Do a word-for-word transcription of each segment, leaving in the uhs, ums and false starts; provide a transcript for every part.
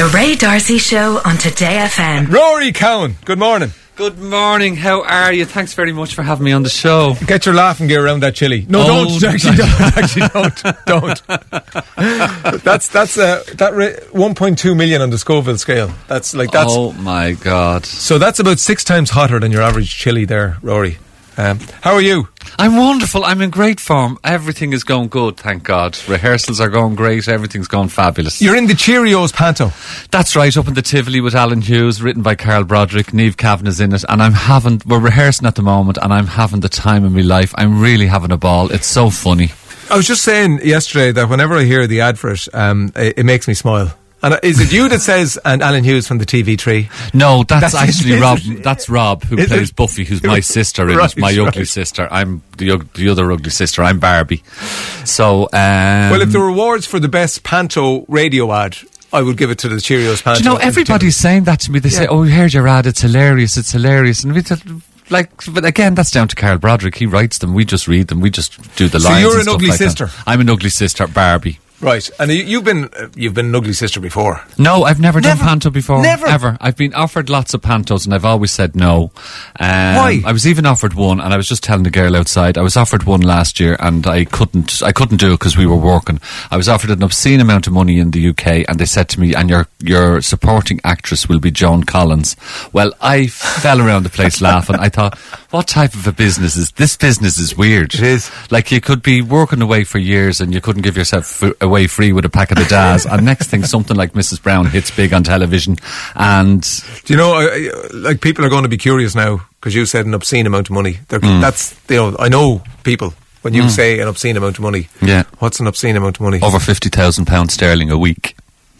The Ray D'Arcy Show on Today F M. Rory Cowan, good morning. Good morning, how are you? Thanks very much for having me on the show. Get your laughing gear around that chili. No, Oh, don't. Actually, don't. Actually, don't. Don't. That's that's uh, that ra- one point two million on the Scoville scale. That's like that's. Oh my God. So that's about six times hotter than your average chili there, Rory. Um, how are you? I'm wonderful. I'm in great form. Everything is going good, thank God. Rehearsals are going great. Everything's going fabulous. You're in the Cheerios panto. That's right, up in the Tivoli with Alan Hughes, written by Carl Broderick. Niamh Kavanagh's in it, and I'm having. We're rehearsing at the moment, and I'm having the time of my life. I'm really having a ball. It's so funny. I was just saying yesterday that whenever I hear the ad for it, um, it, it makes me smile. And is it you that says, and Alan Hughes from the T V three? No, that's, That's actually it, Rob. it? That's Rob, who Is plays it? Buffy, who's my sister in Right, it, my ugly right. sister. I'm the, ug- the other ugly sister. I'm Barbie. So, um... Well, if there were awards for the best panto radio ad, I would give it to the Cheerios panto. Do you know, everybody's saying that to me. They say, Yeah. oh, we heard your ad, it's hilarious, it's hilarious. And we thought, like, but again, that's down to Carl Broderick. He writes them, we just read them, we just do the So lines. you're and an stuff ugly like that. sister? I'm an ugly sister, Barbie. Right, and you- you've been uh, you've been an ugly sister before. No, I've never, Never? done panto before. Never? Ever. I've been offered lots of pantos and I've always said no. Um, Why? I was even offered one, and I was just telling the girl outside, I was offered one last year and I couldn't I couldn't do it because we were working. I was offered an obscene amount of money in the U K, and they said to me, and your your supporting actress will be Joan Collins. Well, I fell around the place laughing. I thought, what type of a business is this? Business is weird. It is. Like, you could be working away for years and you couldn't give yourself f- away free with a packet of Daz, and next thing something like Missus Brown hits big on television, and Do you know, I, I, like, people are going to be curious now because you said an obscene amount of money. They're- Mm. That's, you know, I know people, when you say an obscene amount of money, Yeah. what's an obscene amount of money? over fifty thousand pounds sterling a week.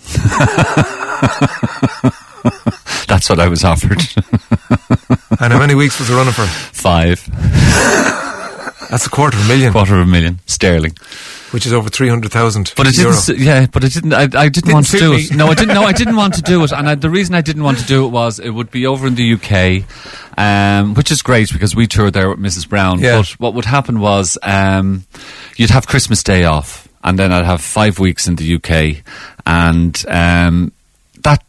That's what I was offered. And how many weeks was it running for? Five. That's a quarter of a million, Quarter of a million sterling. which is over three hundred thousand But it didn't. euro. s- Yeah, but it didn't. I, I didn't, Didn't want to suit do me. it. No, I didn't. No, I didn't want to do it. And I, the reason I didn't want to do it was it would be over in the U K, um, which is great because we toured there with Missus Brown. Yeah. But what would happen was um, you'd have Christmas Day off, and then I'd have five weeks in the U K, and um, that.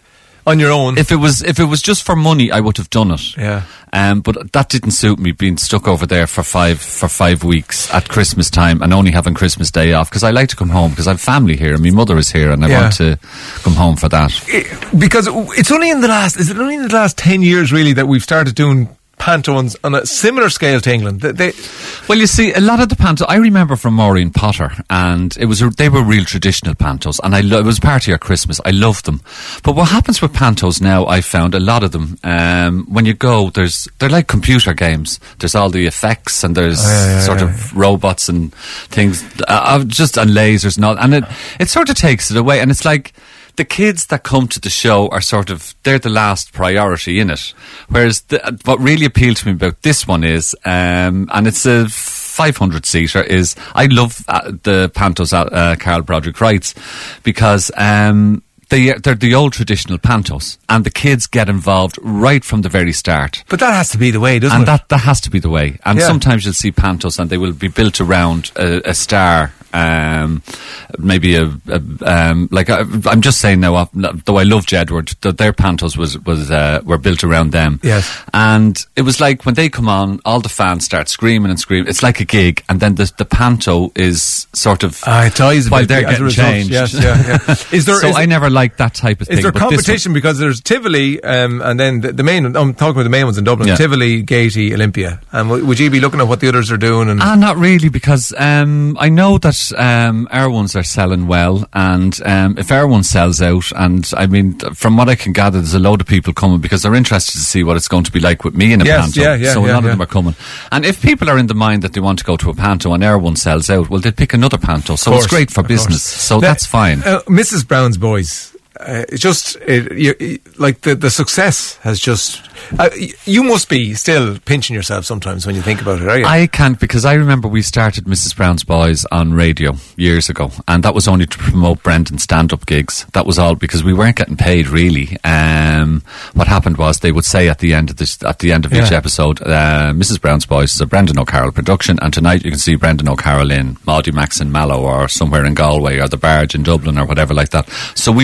On your own. If it was if it was just for money, I would have done it. Yeah. Um, but that didn't suit me, being stuck over there for five for five weeks at Christmas time and only having Christmas Day off, because I like to come home because I have family here and my mother is here and I Yeah. want to come home for that. It- because it's only in the last, is it only in the last ten years really that we've started doing panto on, on a similar scale to England? They, they, Well, you see, a lot of the pantos I remember from Maureen Potter, and it was a, they were real traditional pantos, and I lo- it was part of your Christmas. I loved them. But what happens with pantos now? I found a lot of them. Um, when you go, there's they're like computer games. There's all the effects, and there's Oh, yeah, yeah, sort yeah, of robots and things, uh, just and lasers and all, and it it sort of takes it away, and it's like. The kids that come to the show are sort of, they're the last priority in it. Whereas the, what really appealed to me about this one is, um, and it's a five hundred seater, is I love uh, the pantos uh, uh, Carl Broderick writes, because um, they, they're the old traditional pantos, and the kids get involved right from the very start. but that has to be the way, doesn't And it? that, that has to be the way. And Yeah. sometimes you'll see pantos and they will be built around a, a star, um, maybe a, a um, like I, I'm just saying now, uh, though I love Jedward, that their pantos was was uh, were built around them. Yes. And it was like when they come on, all the fans start screaming and screaming. It's like a gig, and then the the panto is sort of Ah, it dies a while bit they're as a getting result. changed. Yes, yeah, yeah. Is there, so is, I never liked that type of thing. is there but this one- competition? Because there's Tivoli, um, and then the, the main, I'm talking about the main ones in Dublin, Yeah. Tivoli, Gaiety, Olympia. And w- would you be looking at what the others are doing? And Ah, not really, because um, I know that um, our ones are selling well, and um, if our one sells out, and I mean, from what I can gather, there's a load of people coming because they're interested to see what it's going to be like with me in a Yes, panto. yeah, yeah, so a yeah, lot yeah. of them are coming. And if people are in the mind that they want to go to a panto and our one sells out, well, they'll pick another panto. So course, it's great for of course. business. So Now, that's fine. Uh, Missus Brown's Boys. Uh, it's just it, you, you- like the the success has just. Uh, y- you must be still pinching yourself sometimes when you think about it, are you? I can't, because I remember we started Missus Brown's Boys on radio years ago, and that was only to promote Brendan's stand-up gigs. That was all, because we weren't getting paid really. Um, what happened was they would say at the end of this, at the end of each Yeah. episode, uh, Missus Brown's Boys is a Brendan O'Carroll production, and tonight you can see Brendan O'Carroll in Maudie Max in Mallow or somewhere in Galway or the Barge in Dublin or whatever like that. So we were getting all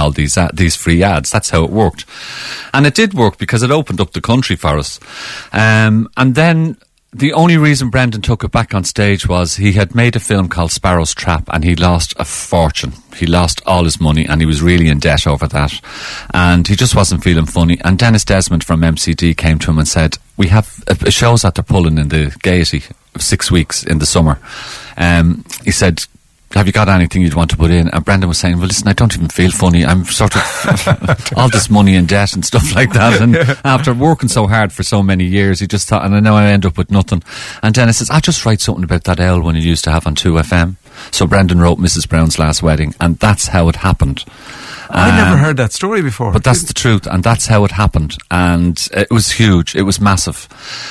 all these ad, these free ads. That's how it worked. And it did work because it opened up the country for us. Um, and then the only reason Brendan took it back on stage was he had made a film called Sparrow's Trap, and he lost a fortune. He lost all his money, and he was really in debt over that. And he just wasn't feeling funny. And Dennis Desmond from M C D came to him and said, we have a, a shows that they're pulling in the Gaiety of six weeks in the summer. Um, he said, have you got anything you'd want to put in? And Brendan was saying, well, listen, I don't even feel funny. I'm sort of all this money in debt and stuff like that. And yeah. after working so hard for so many years, he just thought, and I know I end up with nothing. And Dennis says, I'll just write something about that L one you used to have on two F M. So Brendan wrote Missus Brown's Last Wedding, and that's how it happened. I um, never heard that story before. But that's the truth, and that's how it happened. And it was huge. It was massive.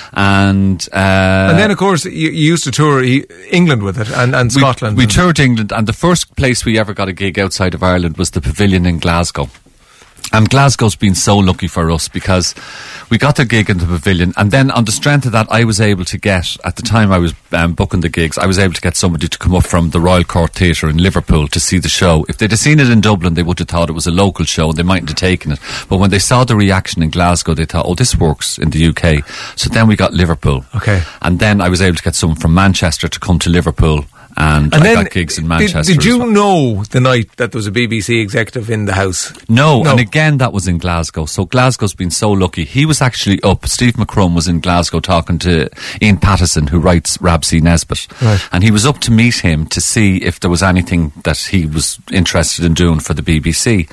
And uh, and then, of course, you, you used to tour England with it, and, and Scotland. We, we toured England, and the first place we ever got a gig outside of Ireland was the Pavilion in Glasgow. And Glasgow's been so lucky for us because we got the gig in the Pavilion, and then on the strength of that, I was able to get, at the time I was um, booking the gigs, I was able to get somebody to come up from the Royal Court Theatre in Liverpool to see the show. If they'd have seen it in Dublin, they would have thought it was a local show, and they mightn't have taken it. But when they saw the reaction in Glasgow, they thought, oh, this works in the U K. So then we got Liverpool. Okay. And then I was able to get someone from Manchester to come to Liverpool. And, and I then got gigs in Manchester. Did, did you well. know the night that there was a B B C executive in the house? No, no, and again, that was in Glasgow. So Glasgow's been so lucky. He was actually up. Steve McCrum was in Glasgow talking to Ian Pattison, who writes Rab C. Nesbitt. Right. And he was up to meet him to see if there was anything that he was interested in doing for the B B C.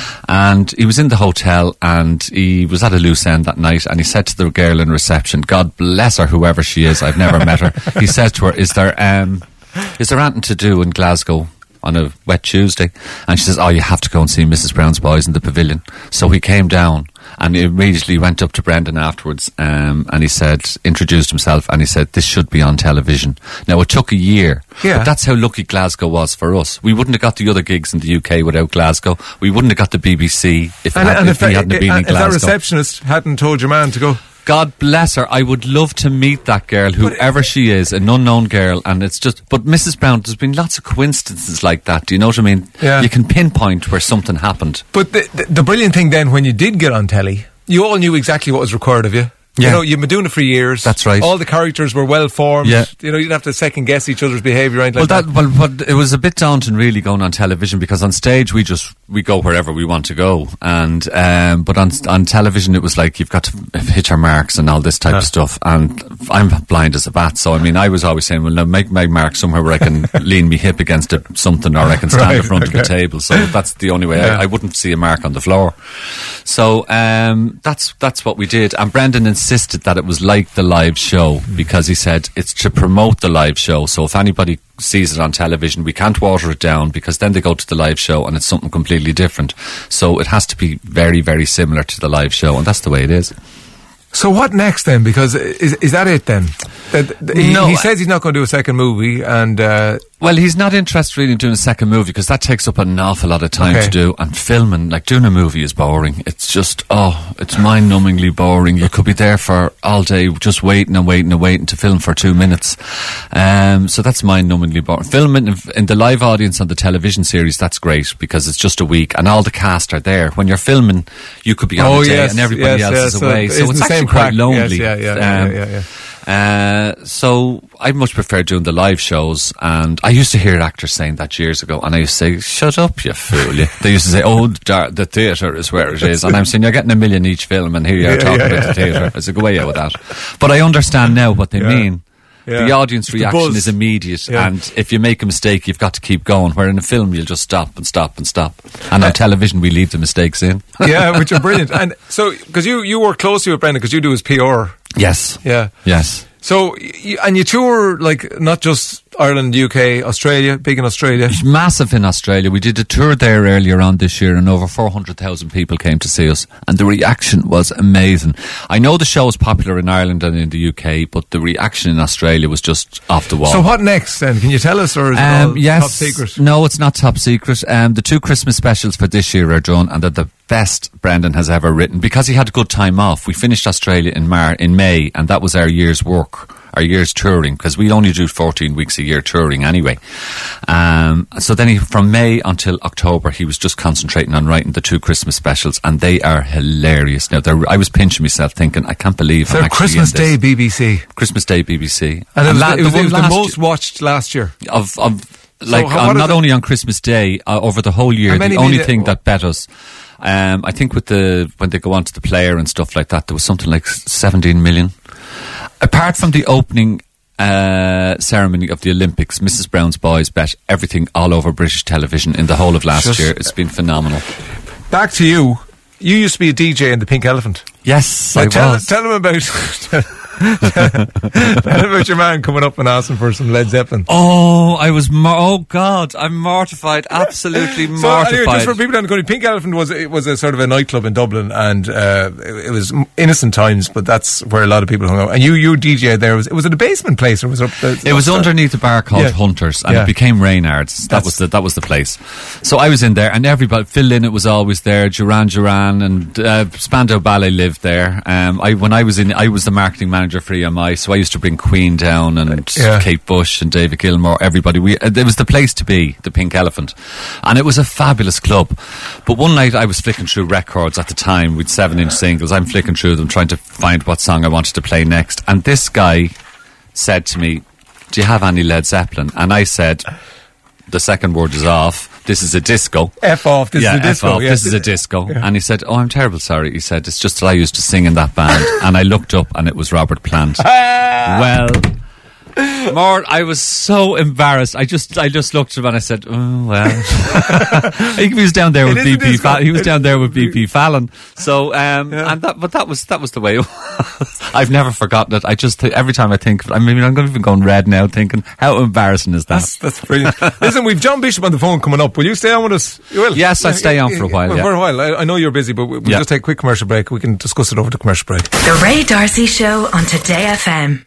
And he was in the hotel, and he was at a loose end that night, and he said to the girl in reception, God bless her, whoever she is, I've never met her. He said to her, is there... um Is there anything to do in Glasgow on a wet Tuesday? And she says, oh, you have to go and see Missus Brown's Boys in the Pavilion. So he came down, and he immediately went up to Brendan afterwards, um, and he said, introduced himself, and he said, this should be on television. Now, it took a year, yeah. but that's how lucky Glasgow was for us. We wouldn't have got the other gigs in the U K without Glasgow. We wouldn't have got the B B C if, and, had, and if, if we hadn't it, been it, in Glasgow. If that receptionist hadn't told your man to go... God bless her. I would love to meet that girl, whoever she is, an unknown girl, and it's just... But Missus Brown, there's been lots of coincidences like that, do you know what I mean? Yeah. You can pinpoint where something happened. But the, the, the brilliant thing then, when you did get on telly, you all knew exactly what was required of you. Yeah. You know, you've been doing it for years. That's right. All the characters were well formed. Yeah. You know, you didn't have to second guess each other's behaviour. Right, like well, that, that. well, but it was a bit daunting, really, going on television, because on stage we just we go wherever we want to go, and um, but on on television it was like you've got to hit your marks and all this type yeah. of stuff. And I'm blind as a bat, so I mean, I was always saying, well, now make my mark somewhere where I can lean me hip against a, something, or I can stand right, in front okay. of a table. So that's the only way. Yeah. I, I wouldn't see a mark on the floor. So um, that's that's what we did. And Brendan insisted that it was like the live show, because he said it's to promote the live show. So if anybody sees it on television, we can't water it down, because then they go to the live show and it's something completely different. So it has to be very, very similar to the live show, and that's the way it is. So what next then? Because is is that it then? That, that he, no, he says he's not going to do a second movie, and uh, well, he's not interested really in doing a second movie, because that takes up an awful lot of time okay. to do. And filming, like doing a movie, is boring. It's just oh, it's mind-numbingly boring. You could be there for all day, just waiting and waiting and waiting to film for two minutes. Um, so that's mind-numbingly boring. Filming in, in the live audience on the television series, that's great, because it's just a week and all the cast are there. When you're filming, you could be on oh, a day yes, and everybody yes, else yes, is away. So, so it's actually quite crack. lonely. Yes, yeah, yeah, um, yeah, yeah, yeah. Uh, so I much prefer doing the live shows, and I used to hear actors saying that years ago, and I used to say, shut up, you fool. You. They used to say, oh, the, the theatre is where it is, and I'm saying, you're getting a million each film, and here you are yeah, talking yeah, about yeah. the theatre. I said, go away out with that. But I understand now what they yeah. mean. Yeah. The audience the reaction buzz. is immediate, yeah. and if you make a mistake, you've got to keep going, where in a film you'll just stop and stop and stop, and on television we leave the mistakes in. Yeah, which are brilliant. And so, because you, you work closely with Brendan, because you do his P R. Yes. Yeah. Yes. So, you, and you tour, like, not just Ireland, U K, Australia, big in Australia. It's massive in Australia. We did a tour there earlier on this year, and over four hundred thousand people came to see us, and the reaction was amazing. I know the show is popular in Ireland and in the U K, but the reaction in Australia was just off the wall. So what next then? Can you tell us, or is it um, all yes, top secret? No, it's not top secret. Um, the two Christmas specials for this year are done, and they're the best Brendan has ever written, because he had a good time off. We finished Australia in Mar- in May, and that was our year's work. our year's touring, because we only do fourteen weeks a year touring anyway. Um, so then he, from May until October, he was just concentrating on writing the two Christmas specials, and they are hilarious. Now, they're, I was pinching myself thinking, I can't believe They're I'm actually Christmas in this. Day B B C. Christmas Day B B C. And, it was, la- it was, the it was the last most year- watched last year. of of like how- uh, what is not it? only on Christmas Day, uh, over the whole year. How many The only made it- thing that bet us, um, I think, with the when they go onto the player and stuff like that, there was something like seventeen million. Apart from the opening uh, ceremony of the Olympics, Missus Brown's Boys bet everything all over British television in the whole of last Just- year. It's been phenomenal. Back to you. You used to be a D J in the Pink Elephant. Yes, Now I tell, was. tell him about tell him about your man coming up and asking for some Led Zeppelin. Oh, I was. Mor- oh God, I'm mortified. Absolutely So mortified. anyway, just for people down the country, Pink Elephant was it was a sort of a nightclub in Dublin, and uh, it, it was innocent times, but that's where a lot of people hung out. And you, you D J there was was it a basement place or was it? Up the, It was upstairs? underneath a bar called Yeah. Hunters, and Yeah. it became Reynard's. That That's- was the that was the place. So I was in there, and everybody, Phil Lynott was always there. Duran Duran and uh, Spandau Ballet lived there. Um, I when I was in, I was the marketing manager for E M I, so I used to bring Queen down and Yeah. Kate Bush and David Gilmour. Everybody, we uh, it was the place to be, the Pink Elephant, and it was a fabulous club. But one night I was flicking through records at the time with seven-inch singles. I'm flicking through them, trying to find what song I wanted to play next, and this guy said to me, "Do you have any Led Zeppelin?" And I said, the second word is off. This is a disco. F off. This yeah, is a disco. F off. yeah. This is a disco. And he said, "Oh, I'm terrible sorry." He said, "It's just that I used to sing in that band." And I looked up, and it was Robert Plant. Well, Mort, I was so embarrassed. I just, I just looked at him and I said, "Oh well." I think he was down there It with is a B P. disco. Fa- he was down there with B P Fallon. So, um, Yeah. and that, but that was that was the way. It was. I've never forgotten it. I just th- every time I think of it, I mean, I'm going to be going red now, thinking how embarrassing is that? That's, that's brilliant. Listen, we've John Bishop on the phone coming up. Will you stay on with us? You will? Yes, I'll stay on for a while, Well, yeah. For a while. I, I know you're busy, but we- we'll Yeah. just take a quick commercial break. We can discuss it over the commercial break. The Ray Darcy Show on Today F M.